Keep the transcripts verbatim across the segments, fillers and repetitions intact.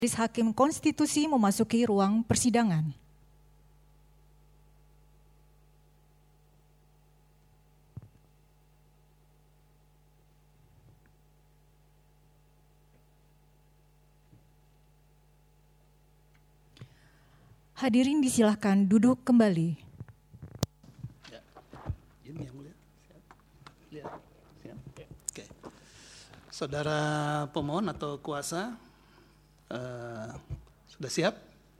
Majelis Hakim Konstitusi memasuki ruang persidangan. Hadirin disilahkan duduk kembali. Ya. Ini yang mulia. Siap. Lihat. Siap. Oke. Saudara pemohon atau kuasa uh, sudah siap?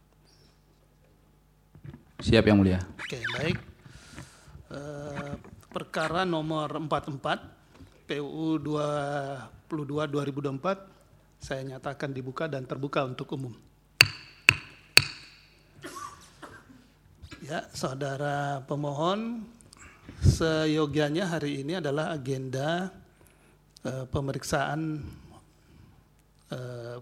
Siap yang mulia. Oke, baik. Uh, perkara nomor empat puluh empat P U U dua puluh dua dua ribu dua puluh empat saya nyatakan dibuka dan terbuka untuk umum. Ya, saudara pemohon, seyogianya hari ini adalah agenda uh, pemeriksaan uh,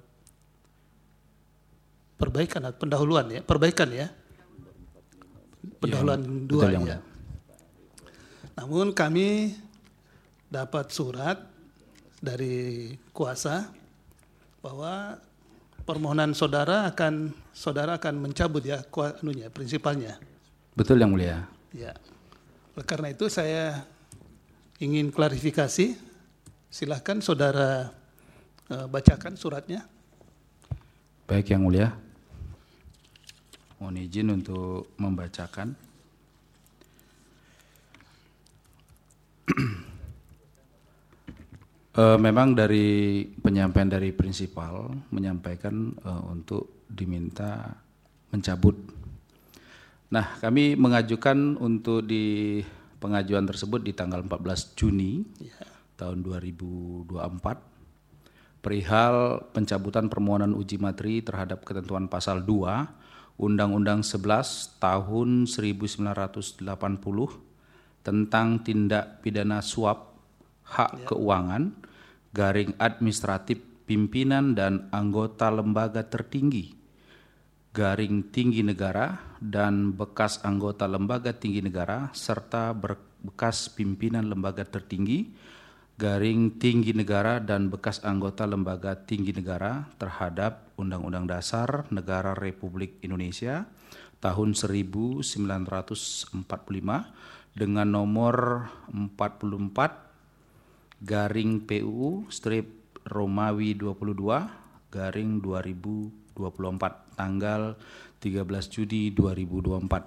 perbaikan atau pendahuluan ya, perbaikan ya, pendahuluan ya, dua betul, ya. Namun kami dapat surat dari kuasa bahwa permohonan saudara akan saudara akan mencabut ya, anunya, prinsipalnya. Betul yang mulia. Ya. Oleh karena itu saya ingin klarifikasi. Silahkan saudara uh, bacakan suratnya. Baik yang mulia. Mohon izin untuk membacakan. uh, memang dari penyampaian dari prinsipal menyampaikan uh, untuk diminta mencabut. Nah, kami mengajukan untuk di pengajuan tersebut di tanggal empat belas Juni ya. tahun dua ribu dua puluh empat perihal pencabutan permohonan uji materi terhadap ketentuan pasal dua Undang-Undang sebelas tahun seribu sembilan ratus delapan puluh tentang tindak pidana suap hak ya. keuangan garing administratif pimpinan dan anggota lembaga tertinggi garing tinggi negara dan bekas anggota lembaga tinggi negara serta bekas pimpinan lembaga tertinggi garing tinggi negara dan bekas anggota lembaga tinggi negara terhadap Undang-Undang Dasar Negara Republik Indonesia tahun seribu sembilan ratus empat puluh lima dengan nomor empat puluh empat garing P U U strip Romawi dua puluh dua garing dua ribu dua puluh empat tanggal tiga belas Juni dua ribu dua puluh empat.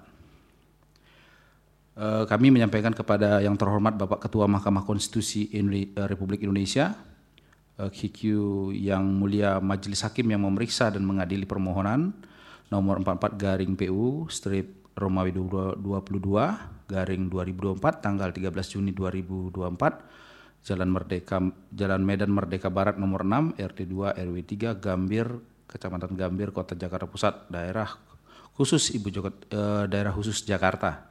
E, kami menyampaikan kepada yang terhormat Bapak Ketua Mahkamah Konstitusi Republik Indonesia, e, Q Q yang mulia Majelis Hakim yang memeriksa dan mengadili permohonan nomor empat puluh empat garing P U strip Romawi dua puluh dua garing dua ribu dua puluh empat tanggal tiga belas Juni dua ribu dua puluh empat Jalan Merdeka Jalan Medan Merdeka Barat nomor enam R T dua R W tiga Gambir Kecamatan Gambir, Kota Jakarta Pusat, daerah khusus Ibu Joko, eh, daerah khusus Jakarta.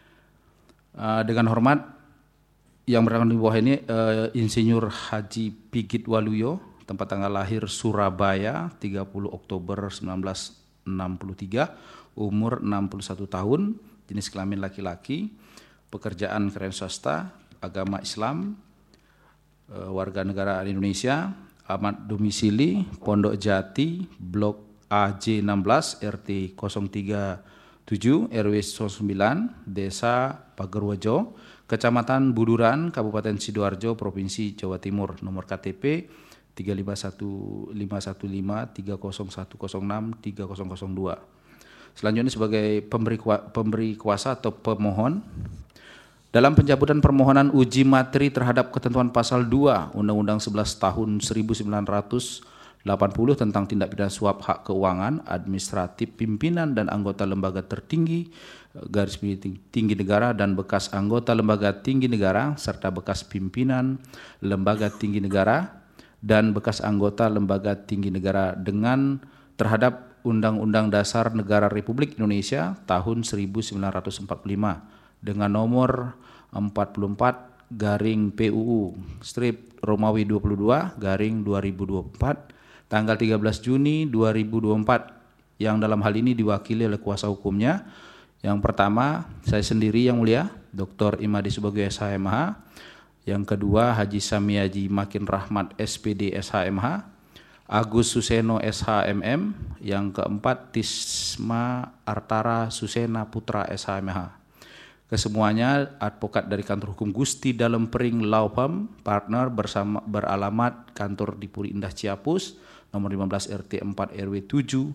Eh, dengan hormat yang berangkat di bawah ini eh, Insinyur Haji Pigit Waluyo, tempat tanggal lahir Surabaya, tiga puluh Oktober seribu sembilan ratus enam puluh tiga, umur enam puluh satu tahun, jenis kelamin laki-laki, pekerjaan karyawan swasta, agama Islam, eh, warga negara Indonesia. Alamat domisili Pondok Jati, Blok A J enam belas R T nol tiga tujuh R W sembilan, Desa Pagerwojo, Kecamatan Buduran, Kabupaten Sidoarjo, Provinsi Jawa Timur. Nomor K T P tiga lima satu lima satu lima tiga nol satu nol enam tiga nol nol dua. Selanjutnya sebagai pemberi, pemberi kuasa atau pemohon, dalam pencabutan permohonan uji materi terhadap ketentuan pasal dua Undang-Undang sebelas tahun seribu sembilan ratus delapan puluh tentang tindak pidana suap hak keuangan administratif pimpinan dan anggota lembaga tertinggi garis tinggi negara dan bekas anggota lembaga tinggi negara serta bekas pimpinan lembaga tinggi negara dan bekas anggota lembaga tinggi negara dengan terhadap Undang-Undang Dasar Negara Republik Indonesia tahun seribu sembilan ratus empat puluh lima dengan nomor empat puluh empat garing P U U strip Romawi dua puluh dua garing dua ribu dua puluh empat tanggal tiga belas Juni dua ribu dua puluh empat yang dalam hal ini diwakili oleh kuasa hukumnya. Yang pertama, saya sendiri yang mulia, Doktor Imadi Subagio S H M H. Yang kedua, Haji Samiaji Makin Rahmat S P D S H M H. Agus Suseno S H M M. Yang keempat Tisma Artara Susena Putra S H M H. Kesemuanya advokat dari kantor hukum Gusti Dalem Pring Laupam, partner bersama beralamat kantor di Puri Indah Ciapus, nomor lima belas R T empat R W tujuh,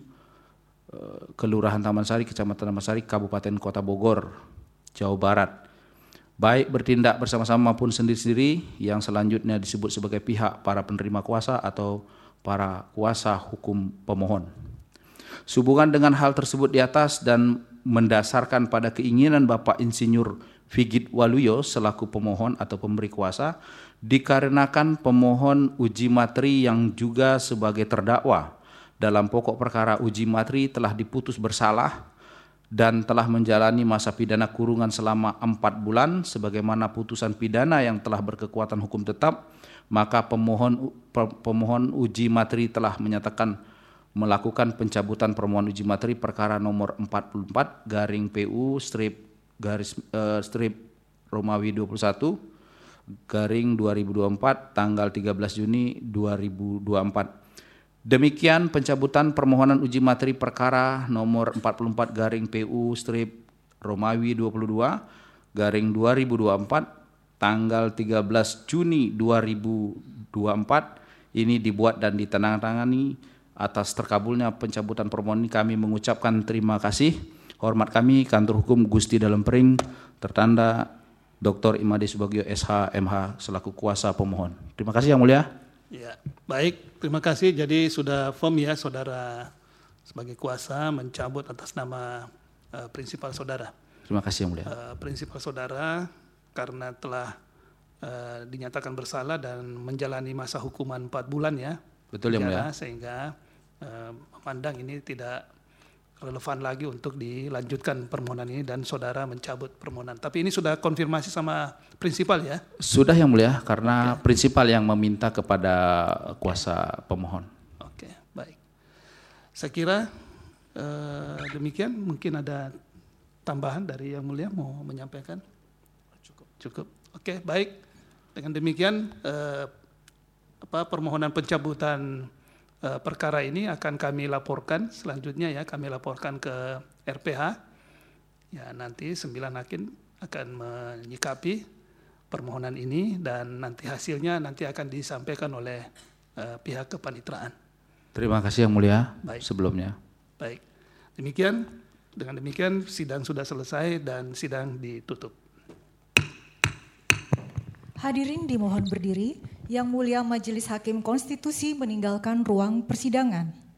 Kelurahan Taman Sari, Kecamatan Taman Sari, Kabupaten Kota Bogor, Jawa Barat. Baik bertindak bersama-sama maupun sendiri-sendiri, yang selanjutnya disebut sebagai pihak para penerima kuasa atau para kuasa hukum pemohon. Sehubungan dengan hal tersebut di atas dan mendasarkan pada keinginan Bapak Insinyur Figit Waluyo selaku pemohon atau pemberi kuasa, dikarenakan pemohon uji materi yang juga sebagai terdakwa dalam pokok perkara uji materi telah diputus bersalah dan telah menjalani masa pidana kurungan selama empat bulan sebagaimana putusan pidana yang telah berkekuatan hukum tetap, maka pemohon pemohon uji materi telah menyatakan melakukan pencabutan permohonan uji materi perkara nomor empat puluh empat garing P U strip garis uh, strip Romawi dua puluh satu garing dua ribu dua puluh empat tanggal tiga belas Juni dua ribu dua puluh empat. Demikian pencabutan permohonan uji materi perkara nomor empat puluh empat garing P U strip Romawi dua puluh dua garing dua ribu dua puluh empat tanggal tiga belas Juni dua ribu dua puluh empat ini dibuat dan ditandatangani. Atas terkabulnya pencabutan permohonan ini kami mengucapkan terima kasih. Hormat kami kantor hukum Gusti Dalem Pring, tertanda Doktor Imade Subagio S H M H selaku kuasa pemohon. Terima kasih Yang Mulia. Ya, baik, terima kasih. Jadi sudah firm ya saudara sebagai kuasa mencabut atas nama uh, prinsipal saudara. Terima kasih Yang Mulia. Uh, prinsipal saudara karena telah uh, dinyatakan bersalah dan menjalani masa hukuman empat bulan ya. Betul Yang Mulia. Sehingga uh, memandang ini tidak relevan lagi untuk dilanjutkan permohonan ini dan saudara mencabut permohonan. Tapi ini sudah konfirmasi sama prinsipal ya? Sudah Yang Mulia, karena Oke. prinsipal yang meminta kepada kuasa pemohon. Oke, baik. Saya kira eh, demikian. Mungkin ada tambahan dari Yang Mulia mau menyampaikan? Cukup. Cukup. Oke, baik. Dengan demikian eh, apa permohonan pencabutan perkara ini akan kami laporkan selanjutnya ya, kami laporkan ke R P H. Ya, nanti sembilan hakim akan menyikapi permohonan ini dan nanti hasilnya nanti akan disampaikan oleh uh, pihak kepanitraan. Terima kasih Yang Mulia. Baik. Sebelumnya. Baik. Demikian, dengan demikian sidang sudah selesai dan sidang ditutup. Hadirin dimohon berdiri. Yang Mulia Majelis Hakim Konstitusi meninggalkan ruang persidangan.